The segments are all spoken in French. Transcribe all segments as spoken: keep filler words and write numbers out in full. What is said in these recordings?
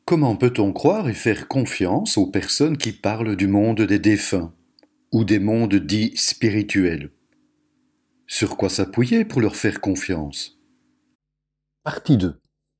Comment peut-on croire et faire confiance aux personnes qui parlent du monde des défunts ou des mondes dits spirituels? Sur quoi s'appuyer pour leur faire confiance? Partie deux.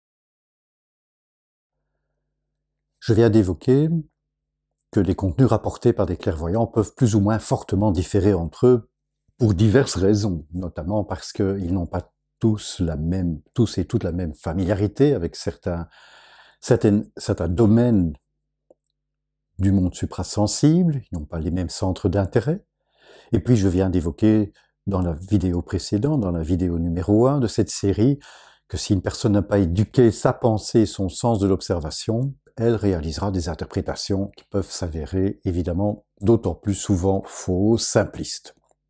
Je viens d'évoquer que les contenus rapportés par des clairvoyants peuvent plus ou moins fortement différer entre eux pour diverses raisons, notamment parce qu'ils n'ont pas tous la même, tous et toutes la même familiarité avec certains, certaines, certains domaines du monde suprasensible, ils n'ont pas les mêmes centres d'intérêt. Et puis je viens d'évoquer dans la vidéo précédente, dans la vidéo numéro un de cette série, que si une personne n'a pas éduqué sa pensée, son sens de l'observation, elle réalisera des interprétations qui peuvent s'avérer évidemment d'autant plus souvent fausses, simplistes.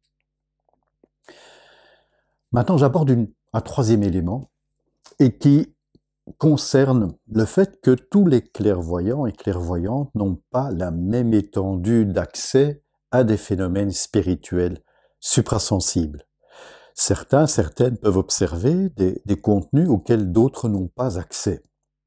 Maintenant, j'aborde une, un troisième élément et qui concerne le fait que tous les clairvoyants et clairvoyantes n'ont pas la même étendue d'accès à des phénomènes spirituels suprasensibles. Certains, certaines peuvent observer des, des contenus auxquels d'autres n'ont pas accès.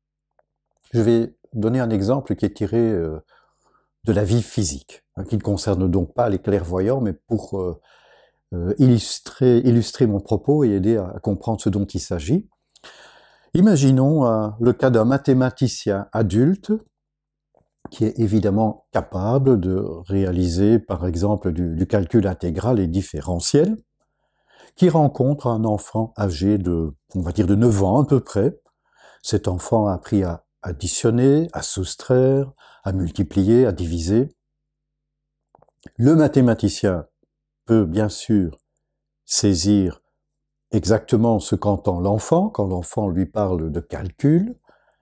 Je vais donner un exemple qui est tiré euh, de la vie physique, hein, qui ne concerne donc pas les clairvoyants, mais pour euh, euh, illustrer, illustrer mon propos et aider à, à comprendre ce dont il s'agit. Imaginons euh, le cas d'un mathématicien adulte qui est évidemment capable de réaliser, par exemple, du, du calcul intégral et différentiel, qui rencontre un enfant âgé de, on va dire, de neuf ans à peu près. Cet enfant a appris à additionner, à soustraire, à multiplier, à diviser. Le mathématicien peut bien sûr saisir exactement ce qu'entend l'enfant quand l'enfant lui parle de calcul.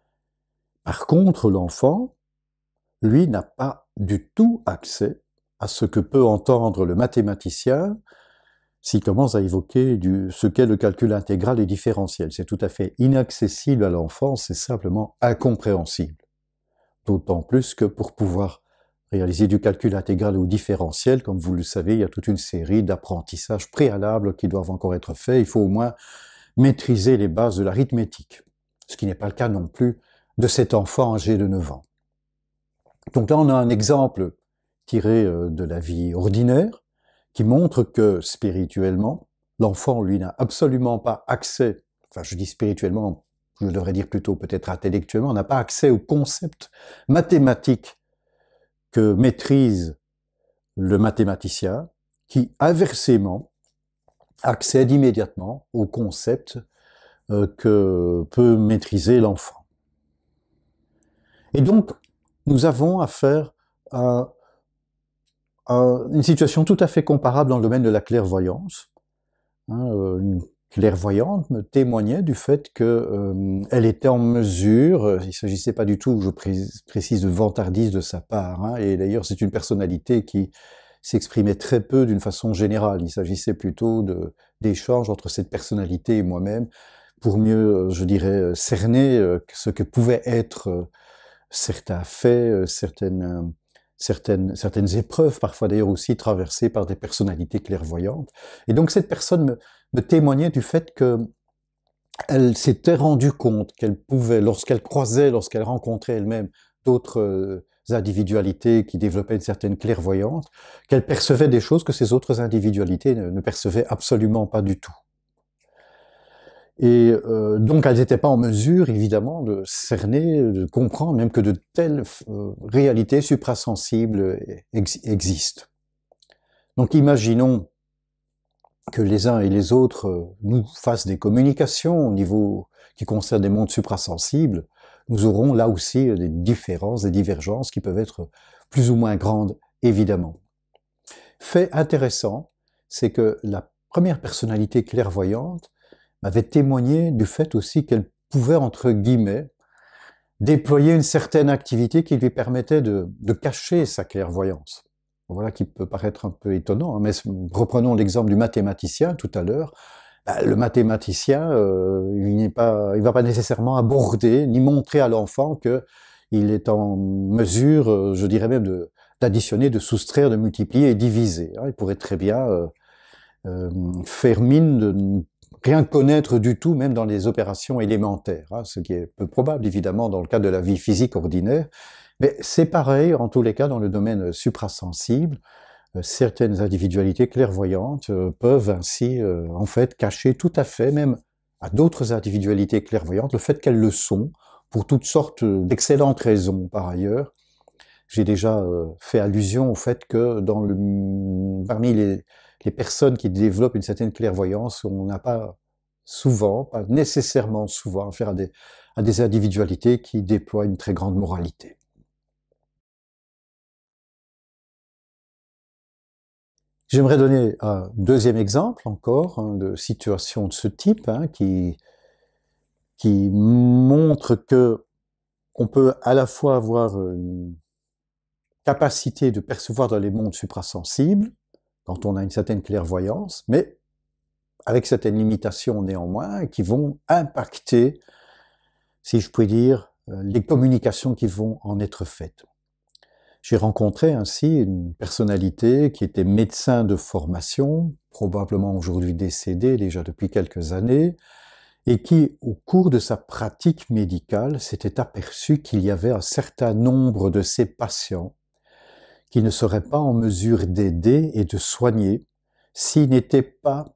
Par contre, l'enfant, lui, n'a pas du tout accès à ce que peut entendre le mathématicien s'il commence à évoquer du, ce qu'est le calcul intégral et différentiel. C'est tout à fait inaccessible à l'enfant, c'est simplement incompréhensible. D'autant plus que pour pouvoir réaliser du calcul intégral ou différentiel, comme vous le savez, il y a toute une série d'apprentissages préalables qui doivent encore être faits. Il faut au moins maîtriser les bases de l'arithmétique, ce qui n'est pas le cas non plus de cet enfant âgé de neuf ans. Donc là, on a un exemple tiré de la vie ordinaire, qui montre que spirituellement, l'enfant, lui, n'a absolument pas accès, enfin je dis spirituellement, je devrais dire plutôt peut-être intellectuellement, n'a pas accès au concept mathématique que maîtrise le mathématicien, qui inversement accède immédiatement au concept que peut maîtriser l'enfant. Et donc, nous avons affaire à une situation tout à fait comparable dans le domaine de la clairvoyance. Une clairvoyante me témoignait du fait qu'elle euh, était en mesure, il ne s'agissait pas du tout, je précise, de vantardise de sa part, hein, et d'ailleurs c'est une personnalité qui s'exprimait très peu d'une façon générale, il s'agissait plutôt de, d'échanges entre cette personnalité et moi-même, pour mieux, je dirais, cerner ce que pouvaient être certains faits, certaines... Certaines, certaines épreuves, parfois d'ailleurs aussi traversées par des personnalités clairvoyantes. Et donc cette personne me, me témoignait du fait qu'elle s'était rendue compte qu'elle pouvait, lorsqu'elle croisait, lorsqu'elle rencontrait elle-même d'autres individualités qui développaient une certaine clairvoyance, qu'elle percevait des choses que ces autres individualités ne, ne percevaient absolument pas du tout. Et euh, donc elles n'étaient pas en mesure, évidemment, de cerner, de comprendre même que de telles euh, réalités suprasensibles ex existent. Donc imaginons que les uns et les autres nous fassent des communications au niveau qui concerne des mondes suprasensibles, nous aurons là aussi des différences, des divergences qui peuvent être plus ou moins grandes, évidemment. Fait intéressant, c'est que la première personnalité clairvoyante m'avait témoigné du fait aussi qu'elle pouvait, entre guillemets, déployer une certaine activité qui lui permettait de, de cacher sa clairvoyance. Voilà qui peut paraître un peu étonnant, hein, mais reprenons l'exemple du mathématicien tout à l'heure. Ben, le mathématicien, euh, il n'est pas, il va pas nécessairement aborder ni montrer à l'enfant que il est en mesure, euh, je dirais même, de, d'additionner, de soustraire, de multiplier et diviser. Hein. Il pourrait très bien euh, euh, faire mine de rien connaître du tout, même dans les opérations élémentaires, hein, ce qui est peu probable évidemment dans le cas de la vie physique ordinaire, mais c'est pareil en tous les cas dans le domaine suprasensible. Euh, certaines individualités clairvoyantes euh, peuvent ainsi euh, en fait cacher tout à fait, même à d'autres individualités clairvoyantes, le fait qu'elles le sont, pour toutes sortes d'excellentes raisons par ailleurs. J'ai déjà euh, fait allusion au fait que dans le, parmi les, les personnes qui développent une certaine clairvoyance, on n'a pas souvent, pas nécessairement souvent, affaire à des, à des individualités qui déploient une très grande moralité. J'aimerais donner un deuxième exemple encore hein, de situation de ce type hein, qui, qui montre que on peut à la fois avoir une capacité de percevoir dans les mondes suprasensibles, quand on a une certaine clairvoyance, mais avec certaines limitations néanmoins, qui vont impacter, si je puis dire, les communications qui vont en être faites. J'ai rencontré ainsi une personnalité qui était médecin de formation, probablement aujourd'hui décédé déjà depuis quelques années, et qui, au cours de sa pratique médicale, s'était aperçu qu'il y avait un certain nombre de ses patients qui ne seraient pas en mesure d'aider et de soigner s'ils n'étaient pas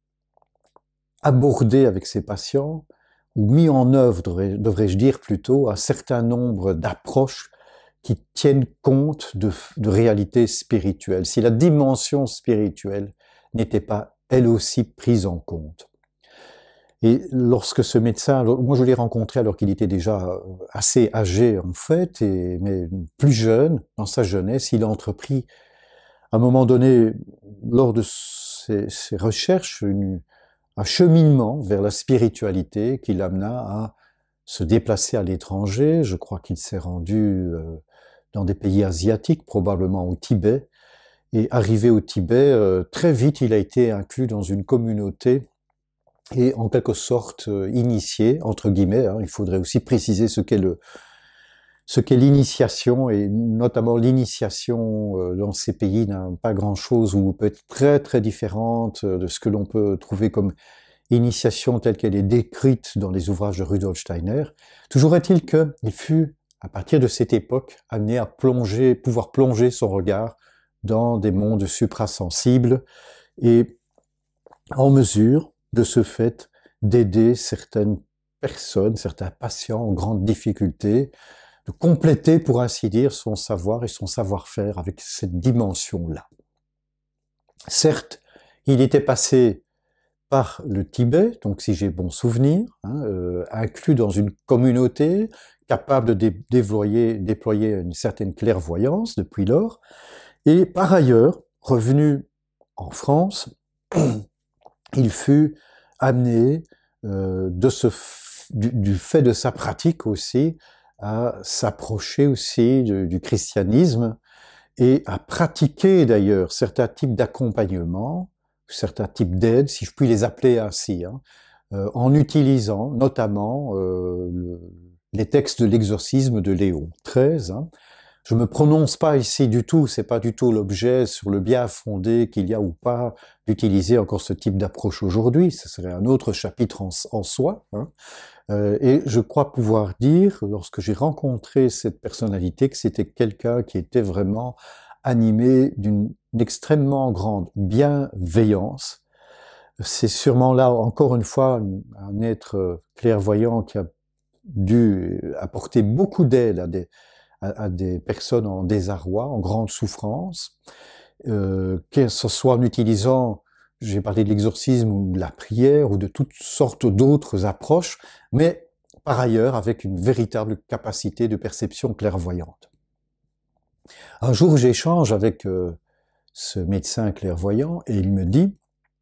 abordés avec ces patients ou mis en œuvre, devrais-je dire plutôt, un certain nombre d'approches qui tiennent compte de, de réalités spirituelles, si la dimension spirituelle n'était pas elle aussi prise en compte. Et lorsque ce médecin, moi je l'ai rencontré alors qu'il était déjà assez âgé en fait, et, mais plus jeune, dans sa jeunesse, il a entrepris à un moment donné, lors de ses, ses recherches, une, un cheminement vers la spiritualité qui l'amena à se déplacer à l'étranger. Je crois qu'il s'est rendu euh, dans des pays asiatiques, probablement au Tibet. Et arrivé au Tibet, euh, très vite il a été inclus dans une communauté et en quelque sorte euh, initié, entre guillemets. Hein, il faudrait aussi préciser ce qu'est le, ce qu'est l'initiation, et notamment l'initiation euh, dans ces pays n'a pas grand-chose ou peut être très très différente de ce que l'on peut trouver comme initiation telle qu'elle est décrite dans les ouvrages de Rudolf Steiner. Toujours est-il qu'il fut, à partir de cette époque, amené à plonger, pouvoir plonger son regard dans des mondes suprasensibles et en mesure, de ce fait, d'aider certaines personnes, certains patients en grande difficulté, de compléter, pour ainsi dire, son savoir et son savoir-faire avec cette dimension-là. Certes, il était passé par le Tibet, donc si j'ai bon souvenir, hein, euh, inclus dans une communauté, capable de dé déployer, déployer une certaine clairvoyance depuis lors, et par ailleurs, revenu en France, il fut amené euh, de ce du, du fait de sa pratique aussi à s'approcher aussi du, du christianisme et à pratiquer d'ailleurs certains types d'accompagnement, certains types d'aide, si je puis les appeler ainsi, hein, euh, en utilisant notamment euh, le, les textes de l'exorcisme de Léon treize. Hein. Je me prononce pas ici du tout, c'est pas du tout l'objet sur le bien fondé qu'il y a ou pas d'utiliser encore ce type d'approche aujourd'hui, ce serait un autre chapitre en, en soi. Hein. Euh, et je crois pouvoir dire, lorsque j'ai rencontré cette personnalité, que c'était quelqu'un qui était vraiment animé d'une extrêmement grande bienveillance. C'est sûrement là, encore une fois, un être clairvoyant qui a dû apporter beaucoup d'aide à des à des personnes en désarroi, en grande souffrance, euh, que ce soit en utilisant, j'ai parlé de l'exorcisme ou de la prière ou de toutes sortes d'autres approches, mais par ailleurs avec une véritable capacité de perception clairvoyante. Un jour, j'échange avec euh, ce médecin clairvoyant et il me dit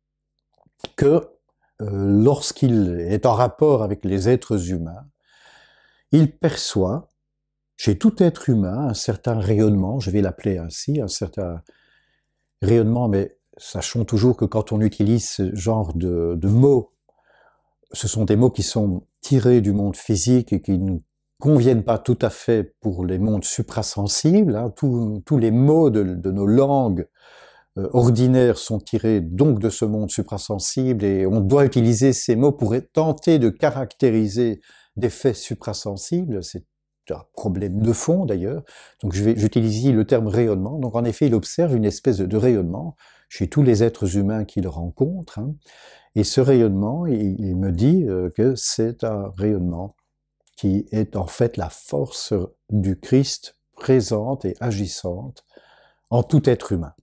que euh, lorsqu'il est en rapport avec les êtres humains, il perçoit chez tout être humain un certain rayonnement, je vais l'appeler ainsi, un certain rayonnement, mais sachons toujours que quand on utilise ce genre de, de mots, ce sont des mots qui sont tirés du monde physique et qui ne conviennent pas tout à fait pour les mondes suprasensibles. Hein. Tous, tous les mots de, de nos langues euh, ordinaires sont tirés donc de ce monde suprasensible et on doit utiliser ces mots pour tenter de caractériser des faits suprasensibles. C'est un problème de fond d'ailleurs. Donc je vais, j'utilise ici le terme rayonnement. Donc en effet, il observe une espèce de, de rayonnement chez tous les êtres humains qu'il rencontre. Hein. Et ce rayonnement, il, il me dit euh, que c'est un rayonnement qui est en fait la force du Christ présente et agissante en tout être humain.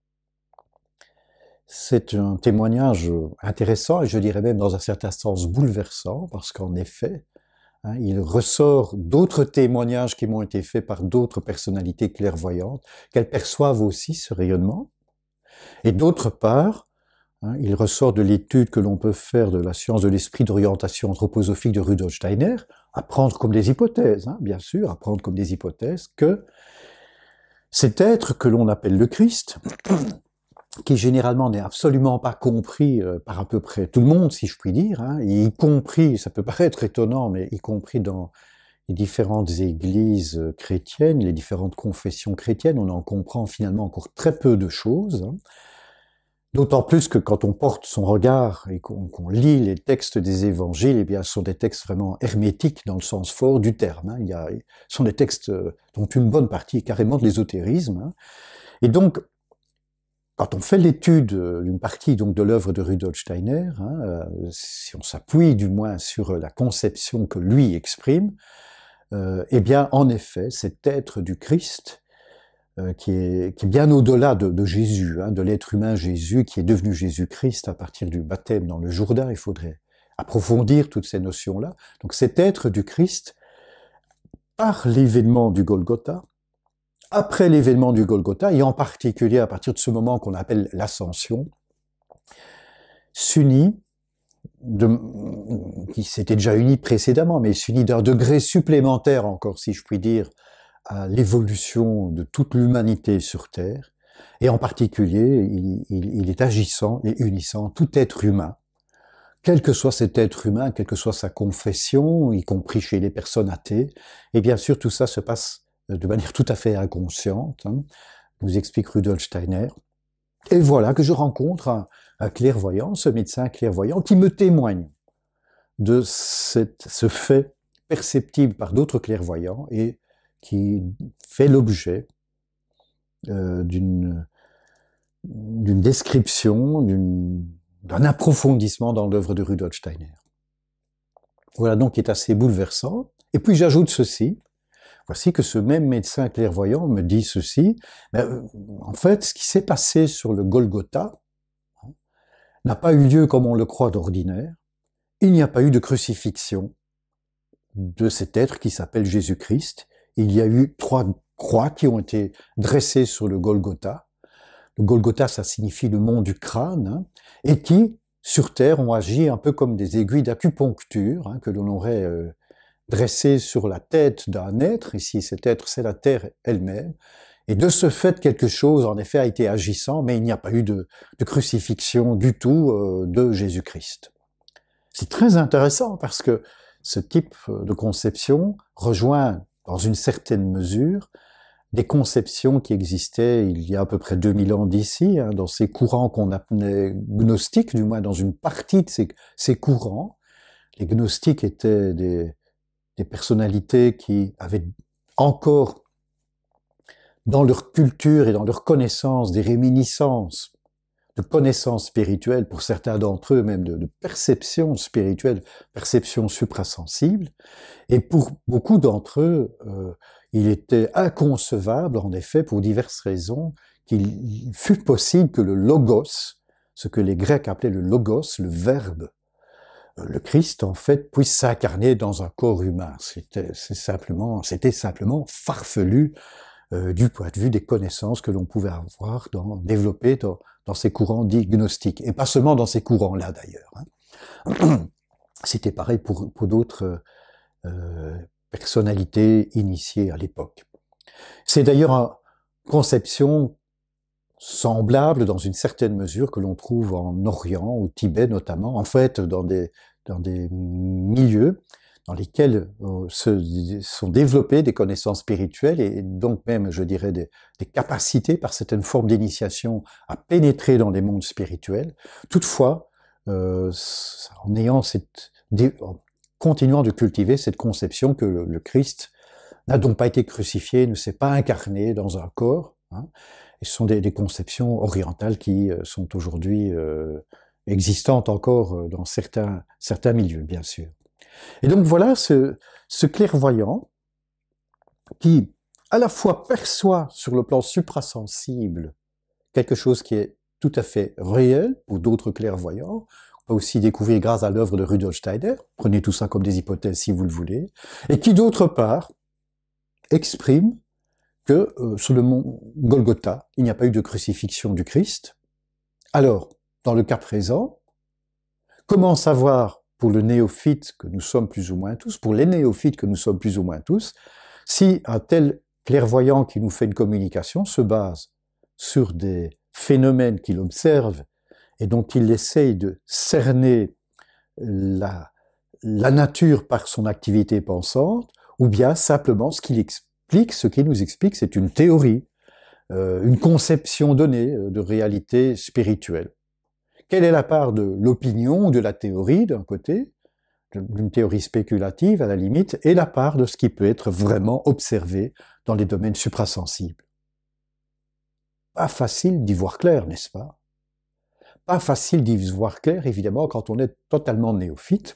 C'est un témoignage intéressant et je dirais même dans un certain sens bouleversant parce qu'en effet, hein, il ressort d'autres témoignages qui m'ont été faits par d'autres personnalités clairvoyantes, qu'elles perçoivent aussi ce rayonnement. Et d'autre part, hein, il ressort de l'étude que l'on peut faire de la science de l'esprit d'orientation anthroposophique de Rudolf Steiner, à prendre comme des hypothèses, hein, bien sûr, à prendre comme des hypothèses, que cet être que l'on appelle le Christ, qui généralement n'est absolument pas compris euh, par à peu près tout le monde, si je puis dire, hein, y compris, ça peut paraître étonnant, mais y compris dans les différentes églises chrétiennes, les différentes confessions chrétiennes, on en comprend finalement encore très peu de choses. Hein. D'autant plus que quand on porte son regard et qu'on qu'on lit les textes des évangiles, eh bien, ce sont des textes vraiment hermétiques dans le sens fort du terme. Hein. Il y a, ce sont des textes dont une bonne partie est carrément de l'ésotérisme. Hein. Et donc, quand on fait l'étude d'une partie donc de l'œuvre de Rudolf Steiner, hein, euh, si on s'appuie du moins sur la conception que lui exprime, euh, eh bien, en effet, cet être du Christ, euh, qui, est, qui est bien au-delà de, de Jésus, hein, de l'être humain Jésus, qui est devenu Jésus-Christ à partir du baptême dans le Jourdain, il faudrait approfondir toutes ces notions-là. Donc cet être du Christ, par l'événement du Golgotha, après l'événement du Golgotha, et en particulier à partir de ce moment qu'on appelle l'ascension, s'unit, de, qui s'était déjà uni précédemment, mais s'unit d'un degré supplémentaire encore, si je puis dire, à l'évolution de toute l'humanité sur Terre, et en particulier, il, il, il est agissant et unissant tout être humain, quel que soit cet être humain, quelle que soit sa confession, y compris chez les personnes athées, et bien sûr tout ça se passe de manière tout à fait inconsciente, hein, nous explique Rudolf Steiner. Et voilà que je rencontre un, un clairvoyant, ce médecin clairvoyant, qui me témoigne de cette, ce fait perceptible par d'autres clairvoyants et qui fait l'objet euh, d'une d'une description, d'une, d'un approfondissement dans l'œuvre de Rudolf Steiner. Voilà donc qui est assez bouleversant. Et puis j'ajoute ceci. Voici que ce même médecin clairvoyant me dit ceci. Ben, en fait, ce qui s'est passé sur le Golgotha hein, n'a pas eu lieu comme on le croit d'ordinaire. Il n'y a pas eu de crucifixion de cet être qui s'appelle Jésus-Christ. Il y a eu trois croix qui ont été dressées sur le Golgotha. Le Golgotha, ça signifie le mont du crâne, hein, et qui, sur Terre, ont agi un peu comme des aiguilles d'acupuncture hein, que l'on aurait euh, dressé sur la tête d'un être, ici cet être c'est la terre elle-même, et de ce fait quelque chose en effet a été agissant, mais il n'y a pas eu de, de crucifixion du tout euh, de Jésus-Christ. C'est très intéressant parce que ce type de conception rejoint dans une certaine mesure des conceptions qui existaient il y a à peu près deux mille ans d'ici, hein, dans ces courants qu'on appelait gnostiques, du moins dans une partie de ces, ces courants. Les gnostiques étaient des des personnalités qui avaient encore dans leur culture et dans leur connaissance des réminiscences de connaissances spirituelles, pour certains d'entre eux même de, de perceptions spirituelles, perceptions suprasensibles, et pour beaucoup d'entre eux, euh, il était inconcevable, en effet, pour diverses raisons, qu'il fût possible que le logos, ce que les Grecs appelaient le logos, le verbe, le Christ, en fait, puisse s'incarner dans un corps humain. C'était simplement, c'était simplement farfelu euh, du point de vue des connaissances que l'on pouvait avoir dans, développées dans, dans ces courants dits gnostiques. Et pas seulement dans ces courants-là, d'ailleurs. Hein. C'était pareil pour, pour d'autres euh, personnalités initiées à l'époque. C'est d'ailleurs une conception semblable dans une certaine mesure que l'on trouve en Orient, au Tibet notamment, en fait dans des, dans des milieux dans lesquels euh, se sont développées des connaissances spirituelles et donc même, je dirais, des, des capacités par certaines formes d'initiation à pénétrer dans les mondes spirituels. Toutefois, euh, en ayant cette, en continuant de cultiver cette conception que le, le Christ n'a donc pas été crucifié, ne s'est pas incarné dans un corps. Hein, et ce sont des, des conceptions orientales qui euh, sont aujourd'hui euh, existantes encore dans certains, certains milieux, bien sûr. Et donc voilà ce, ce clairvoyant qui, à la fois perçoit sur le plan suprasensible quelque chose qui est tout à fait réel pour d'autres clairvoyants, on peut aussi découvrir grâce à l'œuvre de Rudolf Steiner, prenez tout ça comme des hypothèses si vous le voulez, et qui d'autre part exprime que euh, sur le mont Golgotha, il n'y a pas eu de crucifixion du Christ. Alors, dans le cas présent, comment savoir pour le néophyte que nous sommes plus ou moins tous, pour les néophytes que nous sommes plus ou moins tous, si un tel clairvoyant qui nous fait une communication se base sur des phénomènes qu'il observe et dont il essaye de cerner la, la nature par son activité pensante, ou bien simplement ce qu'il explique, ce qu'il nous explique, c'est une théorie, euh, une conception donnée de réalité spirituelle. Quelle est la part de l'opinion ou de la théorie d'un côté, d'une théorie spéculative à la limite, et la part de ce qui peut être vraiment observé dans les domaines suprasensibles? Pas facile d'y voir clair, n'est-ce pas? Pas facile d'y voir clair, évidemment, quand on est totalement néophyte.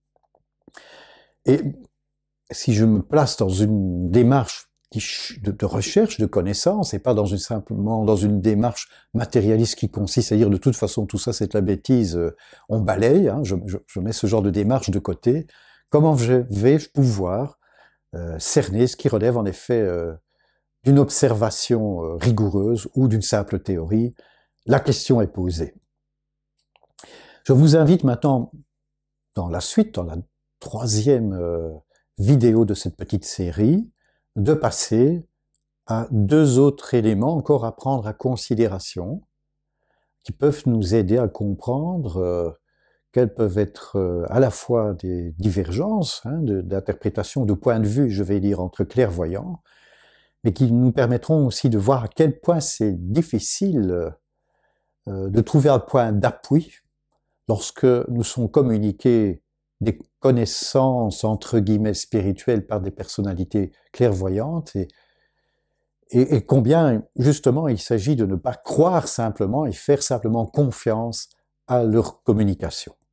Et si je me place dans une démarche de, de recherche, de connaissance, et pas dans une, simplement dans une démarche matérialiste qui consiste à dire de toute façon tout ça c'est de la bêtise, on balaye, hein, je, je, je mets ce genre de démarche de côté, comment je vais pouvoir euh, cerner ce qui relève en effet euh, d'une observation euh, rigoureuse ou d'une simple théorie? La question est posée. Je vous invite maintenant, dans la suite, dans la troisième euh, vidéo de cette petite série, de passer à deux autres éléments encore à prendre à considération, qui peuvent nous aider à comprendre euh, quelles peuvent être euh, à la fois des divergences hein, d'interprétation, de, de point de vue, je vais dire, entre clairvoyants, mais qui nous permettront aussi de voir à quel point c'est difficile euh, de trouver un point d'appui lorsque nous sont communiqués des connaissances, entre guillemets, spirituelles par des personnalités clairvoyantes et, et, et combien, justement, il s'agit de ne pas croire simplement et faire simplement confiance à leur communication.